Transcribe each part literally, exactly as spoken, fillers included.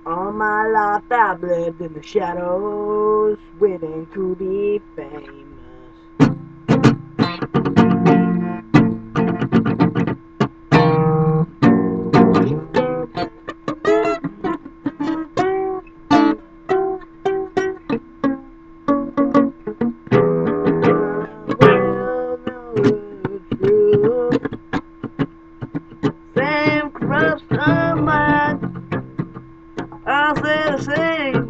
All my life I've lived in the shadows, waiting to be famous. Well, no, it's true. Same corrupts of mine. I'll say the same.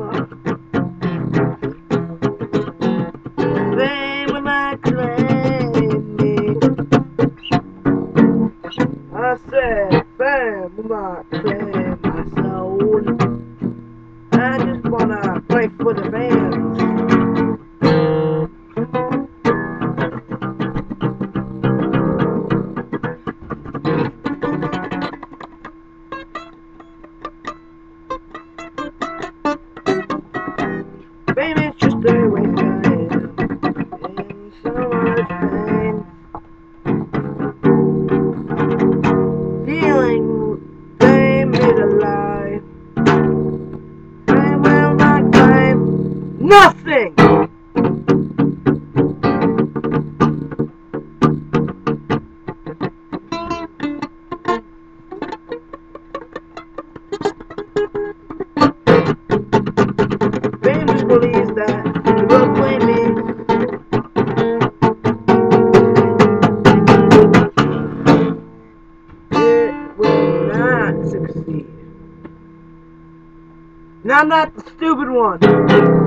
Fame will not claim me. I said, fame will not claim my soul. I just wanna play for the fans. Fame is just a waste of time in so much pain. Feeling fame is a lie. Fame will not claim nothing. Fame just believes that it will blame me. It will not succeed. And I'm not the stupid one.